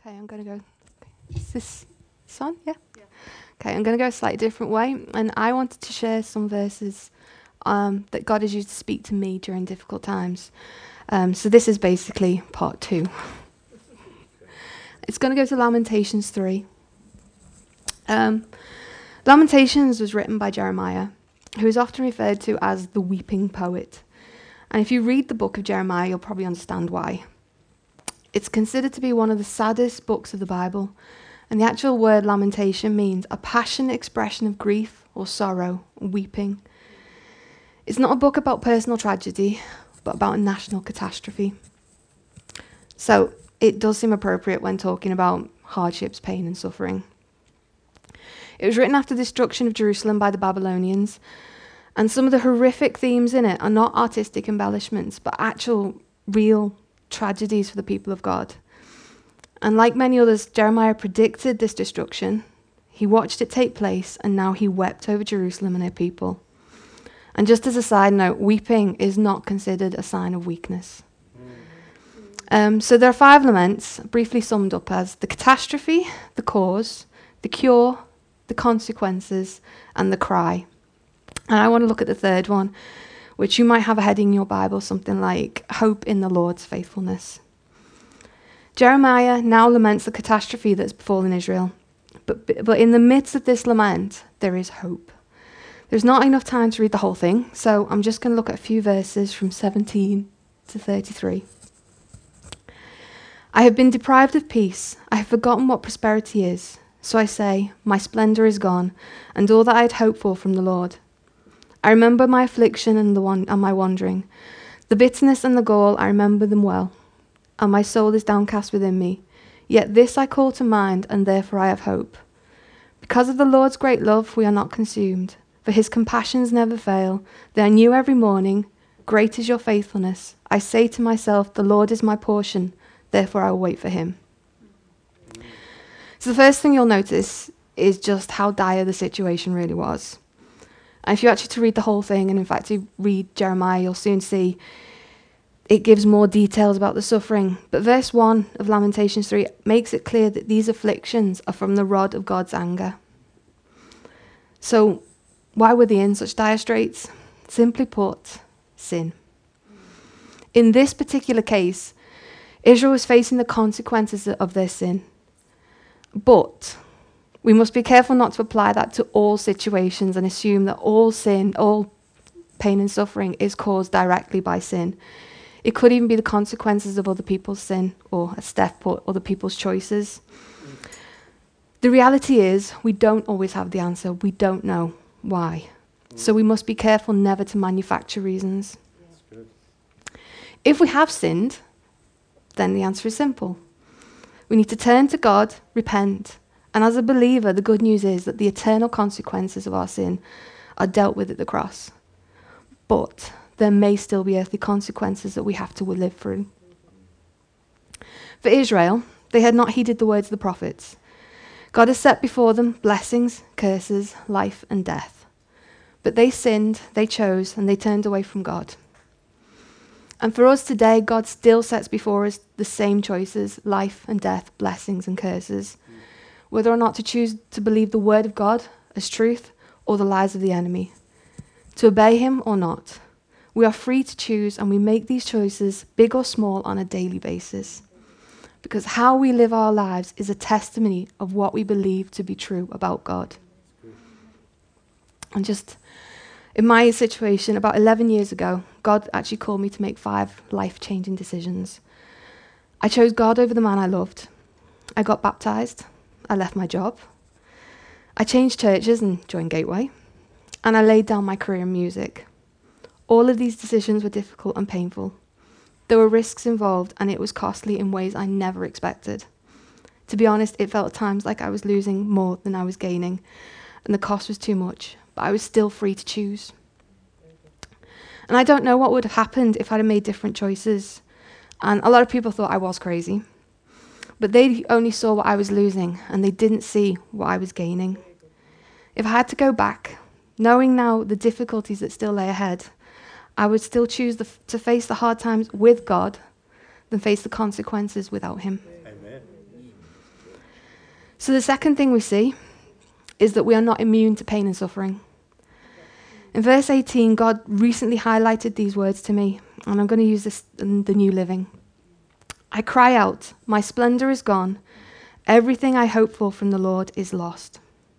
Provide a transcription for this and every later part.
Okay, I'm going to go. Is this on? Yeah? Okay, I'm going to go a slightly different way. And I wanted to share some verses that God has used to speak to me during difficult times. So this is basically part 2. It's going to go to Lamentations 3. Lamentations was written by Jeremiah, who is often referred to as the weeping poet. And if you read the book of Jeremiah, you'll probably understand why. It's considered to be one of the saddest books of the Bible, and the actual word lamentation means a passionate expression of grief or sorrow, weeping. It's not a book about personal tragedy, but about a national catastrophe. So it does seem appropriate when talking about hardships, pain, and suffering. It was written after the destruction of Jerusalem by the Babylonians, and some of the horrific themes in it are not artistic embellishments, but actual, real tragedies for the people of God. And like many others, Jeremiah predicted this destruction. He watched it take place, and now he wept over Jerusalem and her people. And just as a side note, weeping is not considered a sign of weakness. So there are 5 laments, briefly summed up as the catastrophe, the cause, the cure, the consequences, and the cry. And I want to look at the third one, which you might have a heading in your Bible, something like hope in the Lord's faithfulness. Jeremiah now laments the catastrophe that's befallen Israel. But in the midst of this lament, there is hope. There's not enough time to read the whole thing, so I'm just going to look at a few verses from 17 to 33. I have been deprived of peace. I have forgotten what prosperity is. So I say, my splendor is gone, and all that I had hoped for from the Lord. I remember my affliction and my wandering. The bitterness and the gall, I remember them well, and my soul is downcast within me. Yet this I call to mind, and therefore I have hope. Because of the Lord's great love, we are not consumed, for his compassions never fail. They are new every morning. Great is your faithfulness. I say to myself, the Lord is my portion, therefore I will wait for him. So the first thing you'll notice is just how dire the situation really was. And if you actually to read the whole thing, and in fact you read Jeremiah, you'll soon see it gives more details about the suffering. But verse 1 of Lamentations 3 makes it clear that these afflictions are from the rod of God's anger. So why were they in such dire straits? Simply put, sin. In this particular case, Israel was facing the consequences of their sin. But we must be careful not to apply that to all situations and assume that all sin, all pain and suffering is caused directly by sin. It could even be the consequences of other people's sin, or as Steph put, other people's choices. The reality is we don't always have the answer. We don't know why. So we must be careful never to manufacture reasons. If we have sinned, then the answer is simple. We need to turn to God, repent, and as a believer, the good news is that the eternal consequences of our sin are dealt with at the cross. But there may still be earthly consequences that we have to live through. For Israel, they had not heeded the words of the prophets. God has set before them blessings, curses, life, and death. But they sinned, they chose, and they turned away from God. And for us today, God still sets before us the same choices, life and death, blessings and curses. Whether or not to choose to believe the word of God as truth or the lies of the enemy. To obey him or not. We are free to choose, and we make these choices, big or small, on a daily basis. Because how we live our lives is a testimony of what we believe to be true about God. And just in my situation, about 11 years ago, God actually called me to make 5 life-changing decisions. I chose God over the man I loved. I got baptized. I left my job. I changed churches and joined Gateway. And I laid down my career in music. All of these decisions were difficult and painful. There were risks involved, and it was costly in ways I never expected. To be honest, it felt at times like I was losing more than I was gaining, and the cost was too much, but I was still free to choose. And I don't know what would have happened if I'd have made different choices. And a lot of people thought I was crazy. But they only saw what I was losing, and they didn't see what I was gaining. If I had to go back, knowing now the difficulties that still lay ahead, I would still choose to face the hard times with God than face the consequences without him. Amen. So the second thing we see is that we are not immune to pain and suffering. In verse 18, God recently highlighted these words to me, and I'm going to use this in the New Living. I cry out, my splendor is gone. Everything I hope for from the Lord is lost.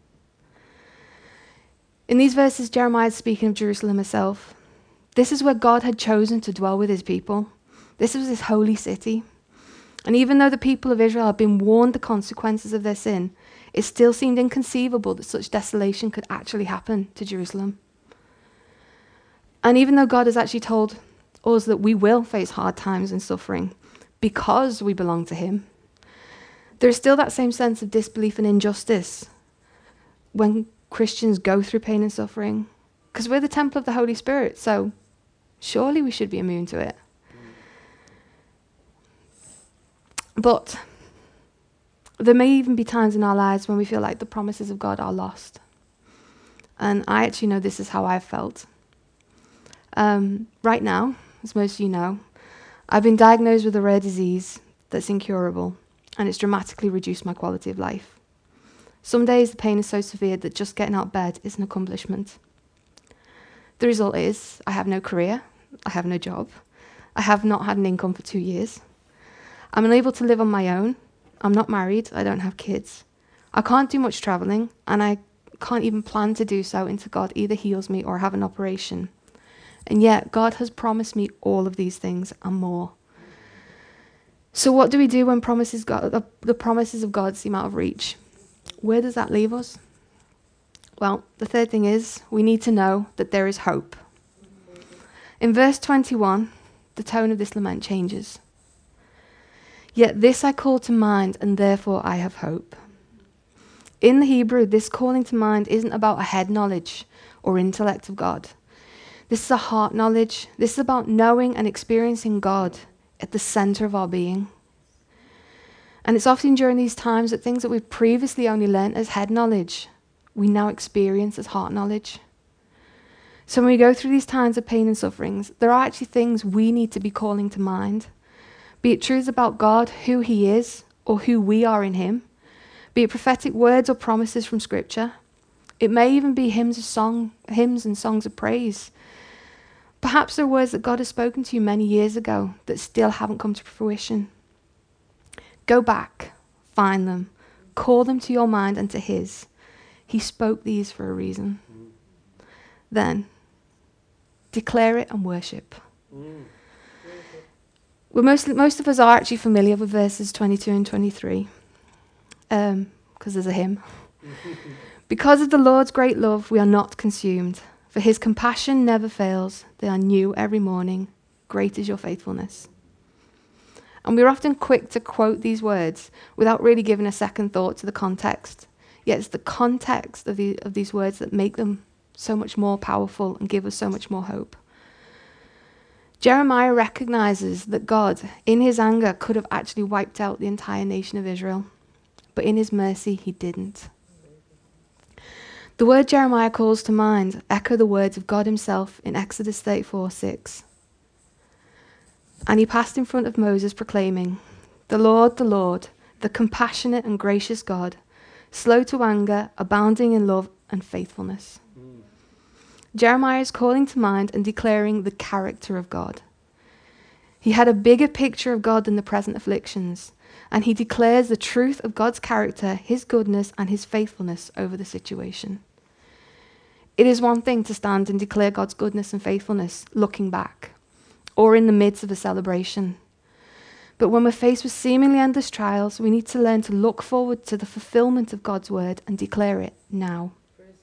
In these verses, Jeremiah is speaking of Jerusalem herself. This is where God had chosen to dwell with his people. This was his holy city. And even though the people of Israel had been warned the consequences of their sin, it still seemed inconceivable that such desolation could actually happen to Jerusalem. And even though God has actually told us that we will face hard times and suffering because we belong to him, there is still that same sense of disbelief and injustice when Christians go through pain and suffering, because we're the temple of the Holy Spirit, so surely we should be immune to it. But there may even be times in our lives when we feel like the promises of God are lost. And I actually know this is how I've felt. Right now, as most of you know, I've been diagnosed with a rare disease that's incurable, and it's dramatically reduced my quality of life. Some days the pain is so severe that just getting out of bed is an accomplishment. The result is I have no career, I have no job, I have not had an income for 2 years. I'm unable to live on my own. I'm not married. I don't have kids. I can't do much traveling, and I can't even plan to do so until God either heals me or have an operation. And yet, God has promised me all of these things and more. So what do we do when the promises of God seem out of reach? Where does that leave us? Well, the third thing is we need to know that there is hope. In verse 21, the tone of this lament changes. Yet this I call to mind, and therefore I have hope. In the Hebrew, this calling to mind isn't about a head knowledge or intellect of God. This is a heart knowledge. This is about knowing and experiencing God at the center of our being. And it's often during these times that things that we've previously only learnt as head knowledge, we now experience as heart knowledge. So when we go through these times of pain and sufferings, there are actually things we need to be calling to mind. Be it truths about God, who he is, or who we are in him. Be it prophetic words or promises from Scripture. It may even be hymns and songs of praise. Perhaps they're words that God has spoken to you many years ago that still haven't come to fruition. Go back, find them, call them to your mind and to his. He spoke these for a reason. Then, declare it and worship. Most of us are actually familiar with verses 22 and 23, because there's a hymn. Because of the Lord's great love, we are not consumed, for his compassion never fails. They are new every morning. Great is your faithfulness. And we're often quick to quote these words without really giving a second thought to the context. Yet it's the context of these words that make them so much more powerful and give us so much more hope. Jeremiah recognizes that God, in his anger, could have actually wiped out the entire nation of Israel. But in his mercy, he didn't. The word Jeremiah calls to mind echo the words of God himself in Exodus 34:6. And he passed in front of Moses proclaiming, the Lord, the compassionate and gracious God, slow to anger, abounding in love and faithfulness. Jeremiah is calling to mind and declaring the character of God. He had a bigger picture of God than the present afflictions, and he declares the truth of God's character, his goodness, and his faithfulness over the situation. It is one thing to stand and declare God's goodness and faithfulness looking back, or in the midst of a celebration. But when we're faced with seemingly endless trials, we need to learn to look forward to the fulfillment of God's word and declare it now.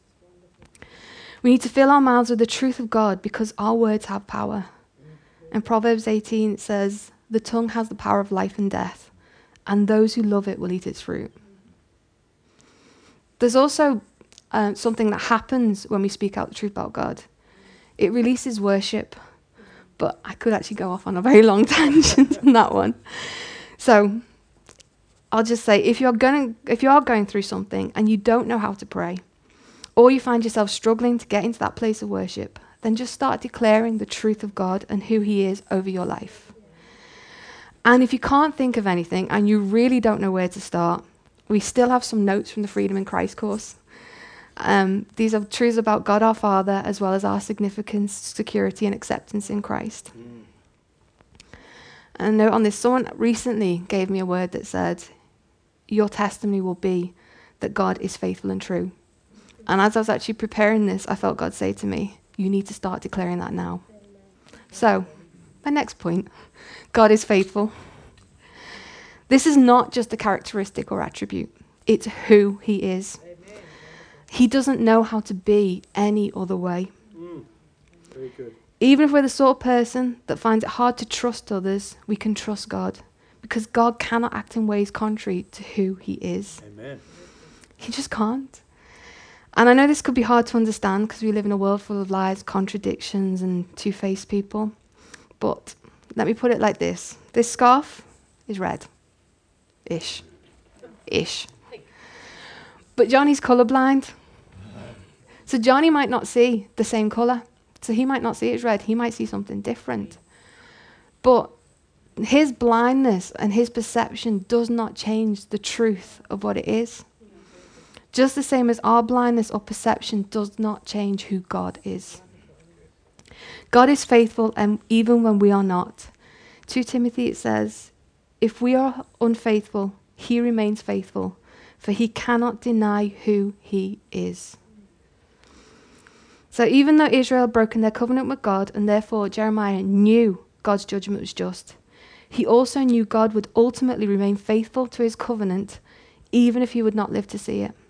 We need to fill our mouths with the truth of God because our words have power. In Proverbs 18 it says, the tongue has the power of life and death, and those who love it will eat its fruit. There's also something that happens when we speak out the truth about God. It releases worship, but I could actually go off on a very long tangent on that one. So I'll just say, if you are going through something and you don't know how to pray, or you find yourself struggling to get into that place of worship, then just start declaring the truth of God and who he is over your life. And if you can't think of anything and you really don't know where to start, We still have some notes from the Freedom in Christ course. These are truths about God our Father, as well as our significance, security, and acceptance in Christ. And a note on this, someone recently gave me a word that said, your testimony will be that God is faithful and true. And as I was actually preparing this, I felt God say to me, you need to start declaring that now. So, my next point, God is faithful. This is not just a characteristic or attribute. It's who he is. Amen. He doesn't know how to be any other way. Very good. Even if we're the sort of person that finds it hard to trust others, we can trust God, because God cannot act in ways contrary to who he is. Amen. He just can't. And I know this could be hard to understand because we live in a world full of lies, contradictions, and two-faced people. But let me put it like this. This scarf is red. Ish. But Johnny's colourblind. So Johnny might not see the same colour. So he might not see it as red. He might see something different. But his blindness and his perception does not change the truth of what it is. Just the same as our blindness or perception does not change who God is. God is faithful, and even when we are not. 2 Timothy, it says, if we are unfaithful, he remains faithful, for he cannot deny who he is. So even though Israel had broken their covenant with God, and therefore Jeremiah knew God's judgment was just, he also knew God would ultimately remain faithful to his covenant, even if he would not live to see it.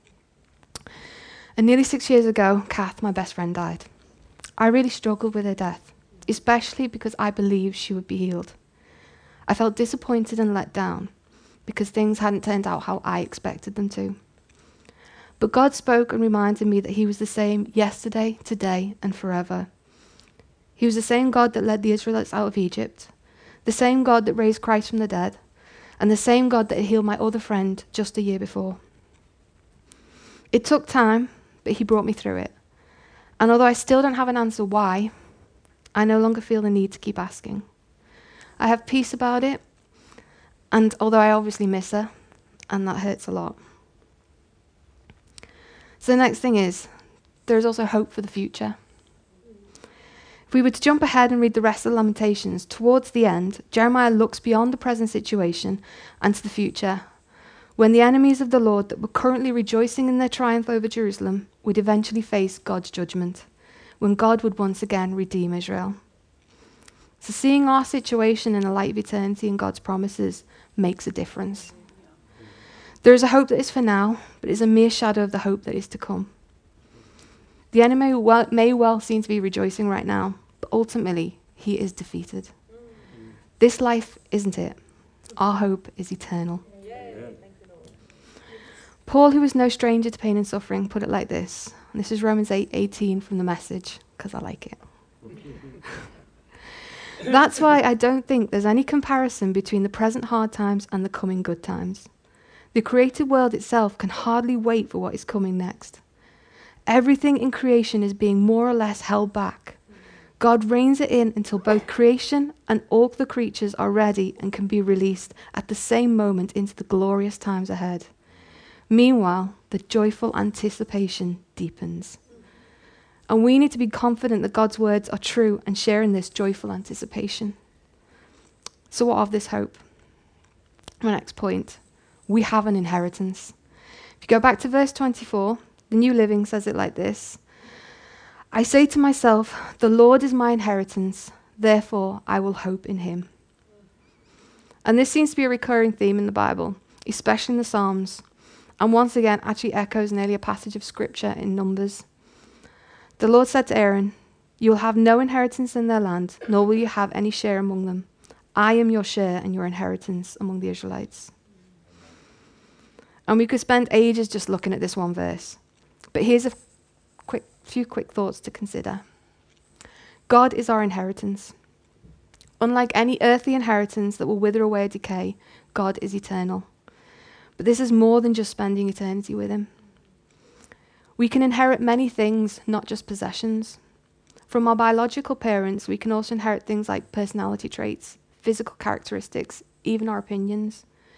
And nearly 6 years ago, Kath, my best friend, died. I really struggled with her death, especially because I believed she would be healed. I felt disappointed and let down because things hadn't turned out how I expected them to. But God spoke and reminded me that he was the same yesterday, today, and forever. He was the same God that led the Israelites out of Egypt, the same God that raised Christ from the dead, and the same God that had healed my other friend just a year before. It took time, but he brought me through it. And although I still don't have an answer why, I no longer feel the need to keep asking. I have peace about it, and although I obviously miss her, and that hurts a lot. So the next thing is, there is also hope for the future. If we were to jump ahead and read the rest of the Lamentations, towards the end, Jeremiah looks beyond the present situation and to the future, when the enemies of the Lord that were currently rejoicing in their triumph over Jerusalem would eventually face God's judgment, when God would once again redeem Israel. So seeing our situation in the light of eternity and God's promises makes a difference. There is a hope that is for now, but is a mere shadow of the hope that is to come. The enemy may well seem to be rejoicing right now, but ultimately he is defeated. This life isn't it. Our hope is eternal. Paul, who was no stranger to pain and suffering, put it like this. And this is Romans 8:18 from the Message, because I like it. That's why I don't think there's any comparison between the present hard times and the coming good times. The created world itself can hardly wait for what is coming next. Everything in creation is being more or less held back. God reins it in until both creation and all the creatures are ready and can be released at the same moment into the glorious times ahead. Meanwhile, the joyful anticipation deepens. And we need to be confident that God's words are true and share in this joyful anticipation. So what of this hope? My next point, we have an inheritance. If you go back to verse 24, the New Living says it like this. I say to myself, the Lord is my inheritance, therefore I will hope in him. And this seems to be a recurring theme in the Bible, especially in the Psalms, and once again actually echoes an earlier passage of scripture in Numbers. The Lord said to Aaron, you will have no inheritance in their land, nor will you have any share among them. I am your share and your inheritance among the Israelites. And we could spend ages just looking at this one verse. But here's a few quick thoughts to consider. God is our inheritance. Unlike any earthly inheritance that will wither away or decay, God is eternal. But this is more than just spending eternity with him. We can inherit many things, not just possessions. From our biological parents, we can also inherit things like personality traits, physical characteristics, even our opinions.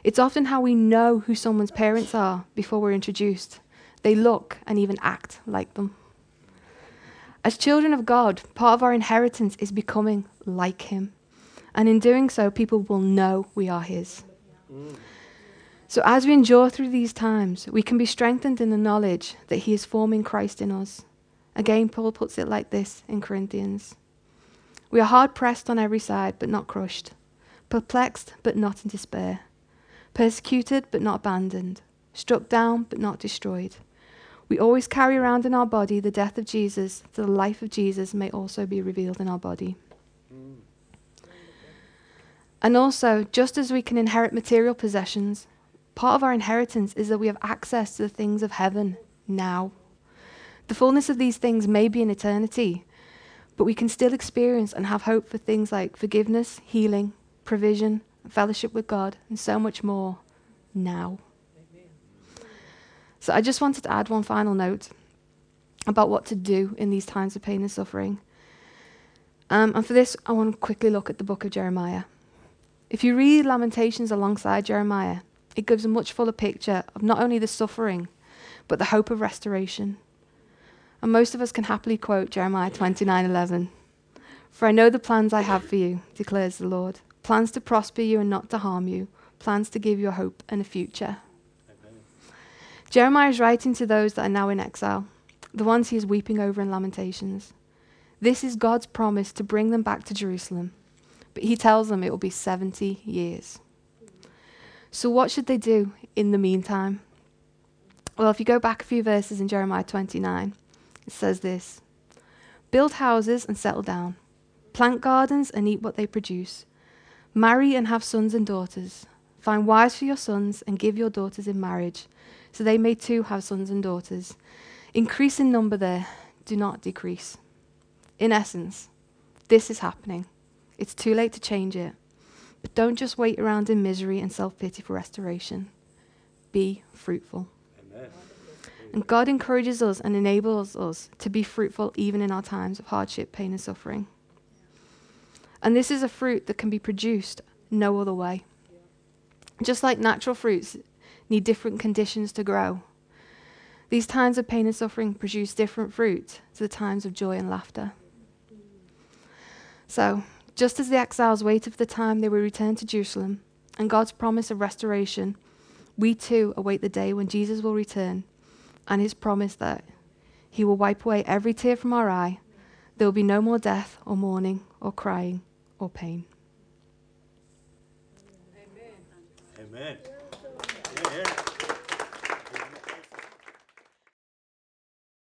It's often how we know who someone's parents are before we're introduced. They look and even act like them. As children of God, part of our inheritance is becoming like him. And in doing so, people will know we are his. So as we endure through these times, we can be strengthened in the knowledge that he is forming Christ in us. Again, Paul puts it like this in Corinthians. We are hard pressed on every side, but not crushed. Perplexed, but not in despair. Persecuted, but not abandoned. Struck down, but not destroyed. We always carry around in our body the death of Jesus, so the life of Jesus may also be revealed in our body. And also, just as we can inherit material possessions, part of our inheritance is that we have access to the things of heaven now. The fullness of these things may be in eternity, but we can still experience and have hope for things like forgiveness, healing, provision, fellowship with God, and so much more now. So I just wanted to add one final note about what to do in these times of pain and suffering. And for this, I want to quickly look at the book of Jeremiah. If you read Lamentations alongside Jeremiah, it gives a much fuller picture of not only the suffering, but the hope of restoration. And most of us can happily quote Jeremiah 29:11. For I know the plans I have for you, declares the Lord. Plans to prosper you and not to harm you. Plans to give you a hope and a future. Jeremiah is writing to those that are now in exile, the ones he is weeping over in Lamentations. This is God's promise to bring them back to Jerusalem, but he tells them it will be 70 years. So what should they do in the meantime? Well, if you go back a few verses in Jeremiah 29, it says this: build houses and settle down, plant gardens and eat what they produce, marry and have sons and daughters, find wives for your sons and give your daughters in marriage, so they may too have sons and daughters. Increase in number there, do not decrease. In essence, this is happening. It's too late to change it. But don't just wait around in misery and self-pity for restoration. Be fruitful. Amen. And God encourages us and enables us to be fruitful even in our times of hardship, pain, and suffering. And this is a fruit that can be produced no other way. Just like natural fruits need different conditions to grow, these times of pain and suffering produce different fruit to the times of joy and laughter. So, just as the exiles waited for the time they would return to Jerusalem and God's promise of restoration, we too await the day when Jesus will return and his promise that he will wipe away every tear from our eye. There will be no more death or mourning or crying or pain. Amen. Yeah.